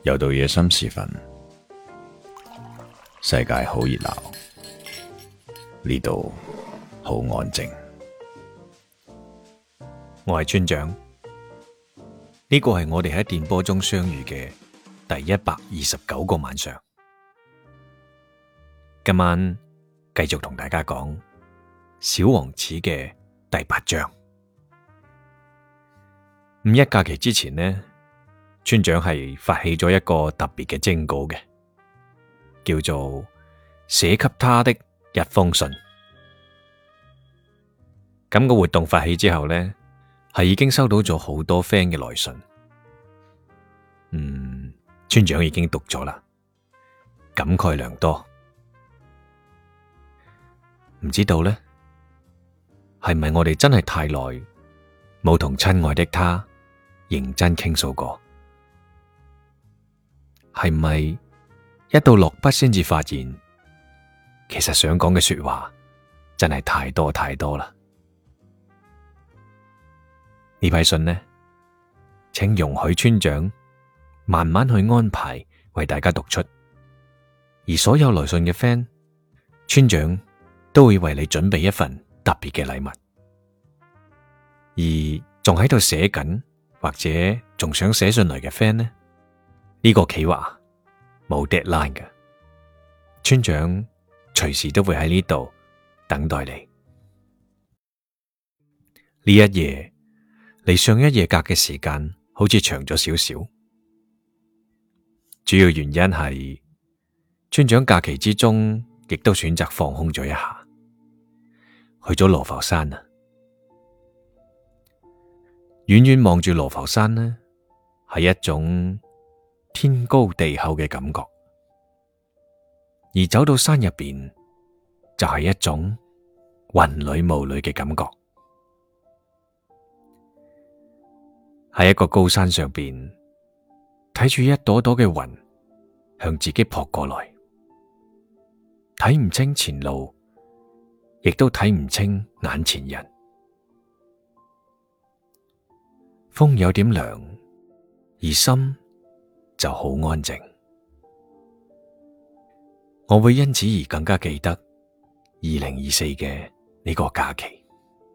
又到夜深時分，世界好熱鬧，呢度好安靜。 我係村長，呢個係我哋喺電波中相遇嘅第129個晚上。今晚繼續同大家講《小王子》嘅第8章。五一假期之前呢，村長係發起咗一個特別嘅徵稿嘅，叫做寫給他的一封信。咁個活動發起之後呢，係已經收到咗好多 friend 嘅來信。村長已經讀咗啦，感慨良多。唔知道呢，係咪我哋真係太耐冇同親愛的他認真傾訴過？係咪一到落筆先至發現，其實想講嘅說話真係太多太多啦？呢批信呢，請容許村長慢慢去安排為大家讀出，而所有來信嘅 friend， 村長都會為你準備一份特別嘅禮物。而仲喺度寫緊或者仲想寫信嚟嘅 friend 呢，呢個企劃冇 deadline 嘅，村長隨時都會喺呢度等待你。呢一夜離上一夜隔嘅時間好似長咗少少，主要原因係村長假期之中亦都選擇放空咗一下，去咗羅浮山啊！遠遠望住羅浮山呢，係一種天高地厚嘅感覺，而走到山入邊就係一種雲裏霧裏嘅感覺。喺一個高山上邊，睇住一朵朵嘅雲向自己撲過來，睇唔清前路，亦都睇唔清眼前人。風有點涼，而心就好安靜。我會因此而更加記得2024嘅呢個假期。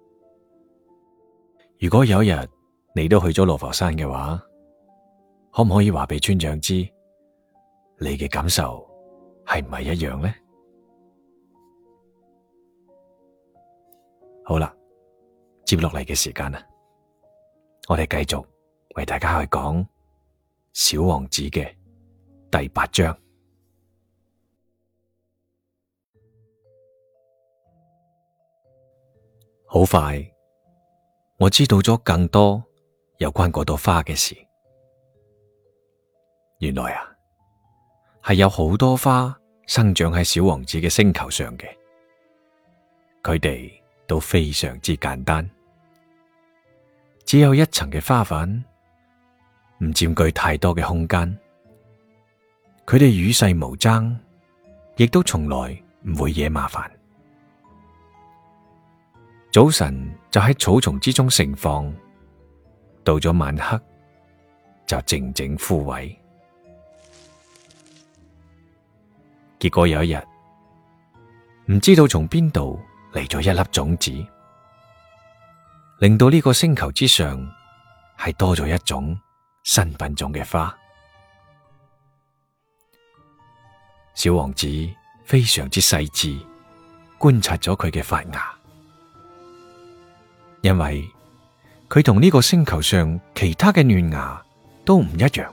如果有一日你都去咗羅浮山嘅話，可唔可以話俾村長知，你嘅感受係唔係一樣呢？好啦，接落嚟嘅時間啊，我哋繼續為大家去講《小王子》嘅第8章。好快，我知道咗更多有關嗰朵花嘅事。原來啊，係有好多花生長喺小王子嘅星球上嘅，佢哋都非常之簡單，只有一層嘅花瓣，唔佔據太多嘅空間。佢哋與世無爭，亦都從來唔會惹麻煩。早晨就喺草叢之中盛放，到咗晚黑就靜靜枯萎。結果有一日，唔知道從邊度嚟咗一粒種子，令到呢個星球之上係多咗一種新品種嘅花。小王子非常之細緻觀察咗佢嘅發芽，因為佢同呢個星球上其他嘅嫩芽都唔一樣。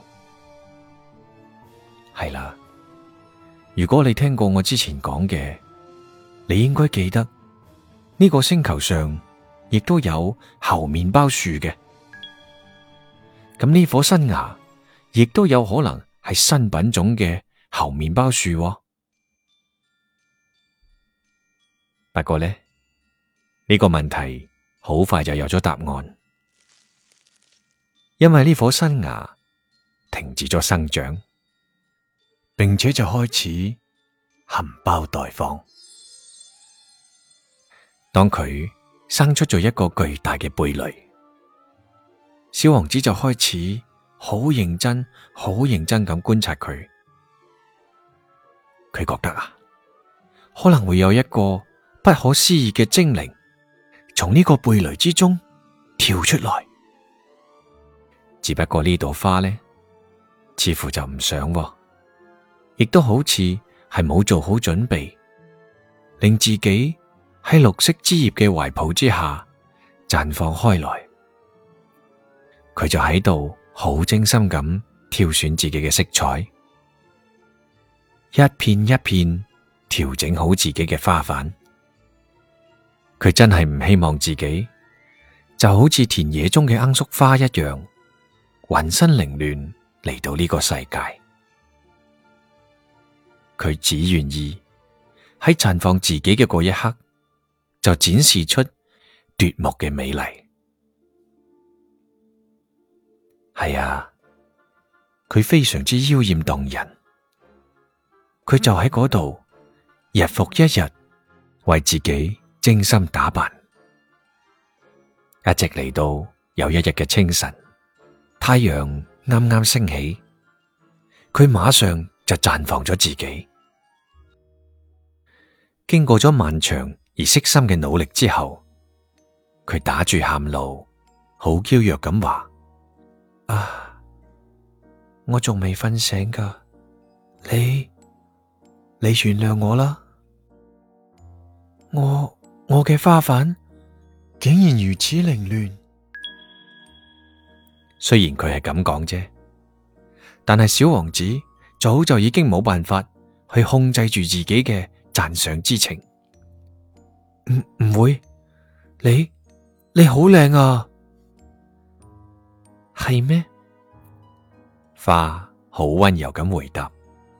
係啦，如果你聽過我之前講嘅，你應該記得呢個星球上亦都有猴麵包樹嘅。咁呢棵新芽亦都有可能係新品種嘅猴麵包樹喎。不過呢，呢個問題好快就有咗答案，因為呢棵新芽停止咗生長，並且就開始含苞待放。當佢生出咗一個巨大嘅蓓蕾，小王子就開始好認真、好認真咁觀察佢。佢覺得啊，可能會有一個不可思議嘅精靈從呢個蓓蕾之中跳出來。只不過呢朵花呢，似乎就唔想喎，亦都好似係冇做好準備，令自己喺綠色枝葉嘅懷抱之下綻放開來。佢就喺度好精心咁挑選自己嘅色彩，一片一片調整好自己嘅花瓣。佢真係唔希望自己就好似田野中嘅罌粟花一樣，渾身凌亂嚟到呢個世界。佢只願意喺綻放自己嘅嗰一刻，就展示出奪目嘅美麗。係啊，佢非常之妖艷動人。佢就喺嗰度日復一日為自己精心打扮，一直嚟到有一日嘅清晨，太陽啱啱升起，佢馬上就綻放咗自己。經過咗漫長而悉心嘅努力之後，佢打住喊露，好嬌弱咁話：啊，我仲未瞓醒㗎，你原諒我啦。我嘅花瓣竟然如此凌亂。雖然佢係咁講啫，但係小王子早就已經冇辦法去控制住自己嘅讚賞之情。唔會，你好靚啊。係咩？花好溫柔咁回答：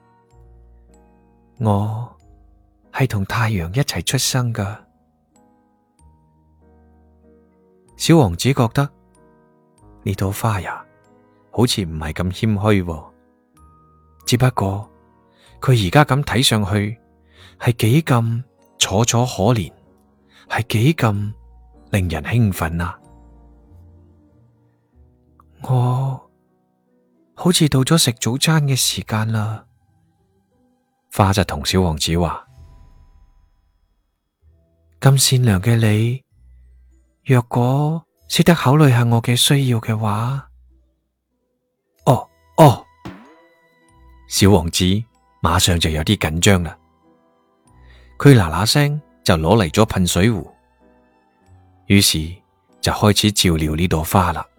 我係同太陽一齊出生㗎。小王子覺得呢朵花呀，好似唔係咁謙虛喎。只不過佢而家咁睇上去，係幾咁楚楚可憐，係幾咁令人興奮啊！我好似到咗食早餐嘅時間啦。花就同小王子話：咁善良嘅你，若果識得考慮下我嘅需要嘅話，哦，小王子馬上就有啲緊張啦。佢嗱嗱聲就攞嚟咗噴水壺，於是就開始照料呢朵花啦。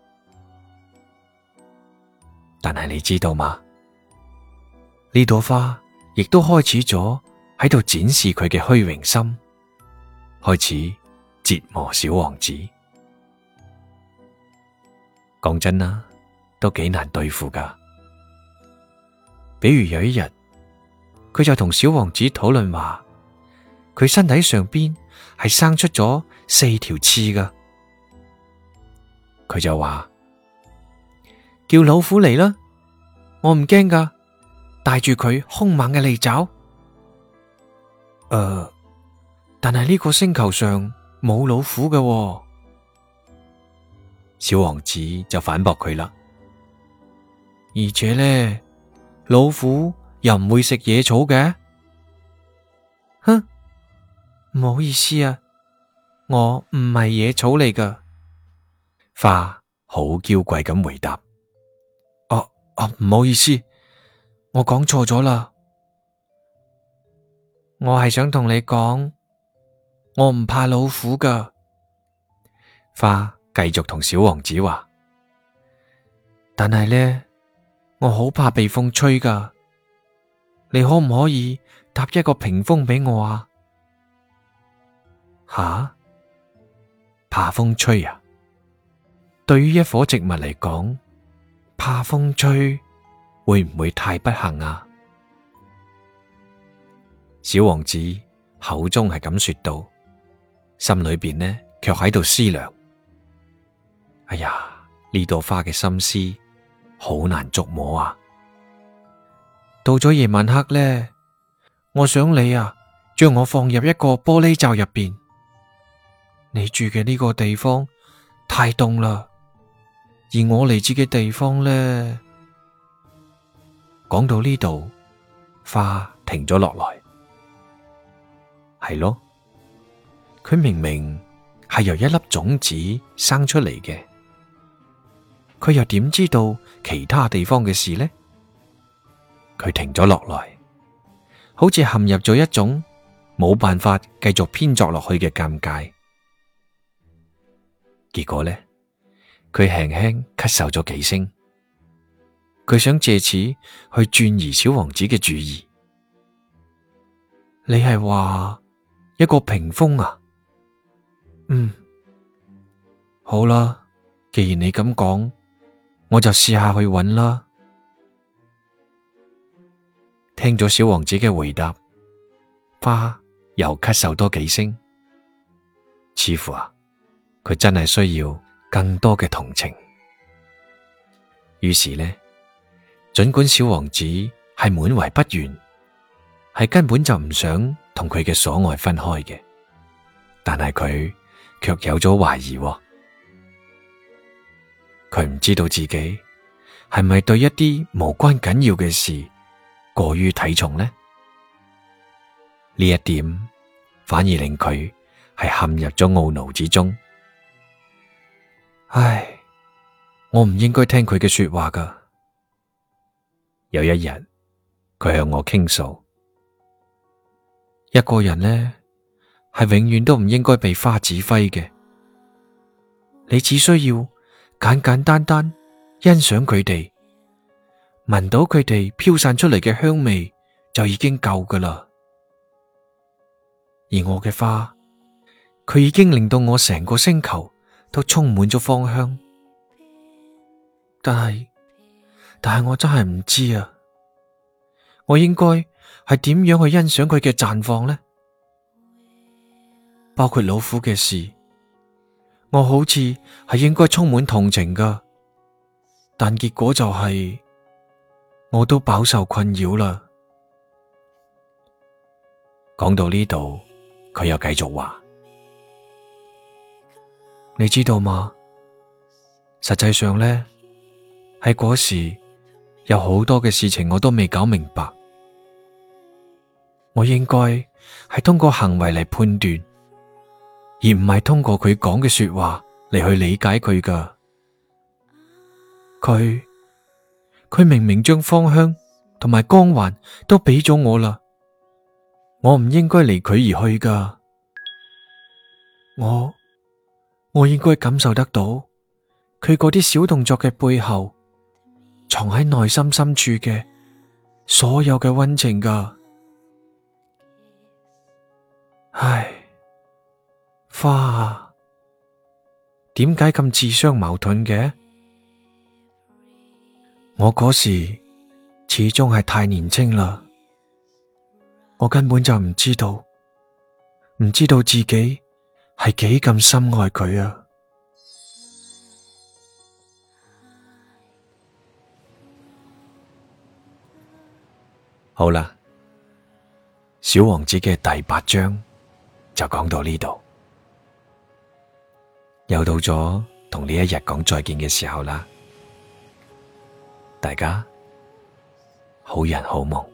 但係你知道嗎？呢朵花亦都開始咗喺度展示佢嘅虛榮心，開始折磨小王子。講真啦，都幾難對付噶。比如有一日，佢就同小王子討論話，佢身體上邊係生出咗4條刺噶。佢就話：叫老虎嚟啦，我唔驚噶，帶住佢兇猛嘅利爪。但係呢個星球上冇老虎嘅喎。小王子就反駁佢啦。而且呢，老虎又唔會食野草嘅。哼，唔好意思啊，我唔係野草嚟噶。花好嬌貴咁回答：唔好意思，我講錯咗啦。我係想同你講，我唔怕老虎噶。花繼續同小王子話：但係呢，我好怕被風吹噶。你可唔可以搭一個屏風俾我啊？吓？怕風吹啊？對於一棵植物嚟講，怕風吹會唔會太不幸啊？小王子口中係咁說道，心裏邊呢卻喺度思量：哎呀，呢朵花嘅心思好難捉摸啊！到咗夜晚黑呢，我想你啊，將我放入一個玻璃罩入邊。你住嘅呢個地方太凍啦， 而我嚟自嘅地方呢？講到呢度，花停咗落來。係咯，佢明明係由一粒種子生出嚟嘅，佢又點知道其他地方嘅事呢？佢停咗落來，好似陷入咗一種冇辦法繼續編作落去嘅尷尬。結果呢，佢輕輕咳嗽咗幾聲，佢想借此去轉移小王子嘅注意。你係話一個屏風啊？好啦，既然你咁講，我就試下去揾啦。聽咗小王子嘅回答，花又咳嗽多幾聲，似乎佢真係需要更多嘅同情。於是呢，儘管小王子係滿懷不願，係根本就唔想同佢嘅所愛分開嘅，但係佢卻有咗懷疑喎。佢唔知道自己係咪對一啲無關緊要嘅事過於睇重呢？呢一點反而令佢係陷入咗懊惱之中。唉，我唔應該聽佢嘅說話㗎。有一日，佢向我傾訴，一個人呢，係永遠都唔應該被花指揮嘅。你只需要簡簡單單欣賞佢哋，聞到佢哋飄散出嚟嘅香味就已經夠㗎喇。而我嘅花，佢已經令到我成個星球都充滿咗芳香。但係我真係唔知啊，我應該係點樣去欣賞佢嘅綻放呢？包括老虎嘅事，我好似係應該充滿同情㗎，但結果就係我都飽受困擾啦。講到呢度，佢又繼續話：你知道嗎？實際上呢，喺嗰時有好多嘅事情我都未搞明白，我應該係通過行為嚟判斷，而唔係通過佢講嘅說話嚟去理解佢㗎。佢明明將芳香同埋光環都俾咗我啦，我唔應該離佢而去㗎。我應該感受得到佢嗰啲小動作嘅背後，藏喺內心深處嘅所有嘅溫情㗎。唉，花啊，點解咁自相矛盾嘅？我嗰時始終係太年輕啦，我根本就唔知道自己係幾咁深愛佢啊！好啦，小王子嘅第8章就講到呢度，又到咗同呢一日講再見嘅時候啦，大家好人好夢。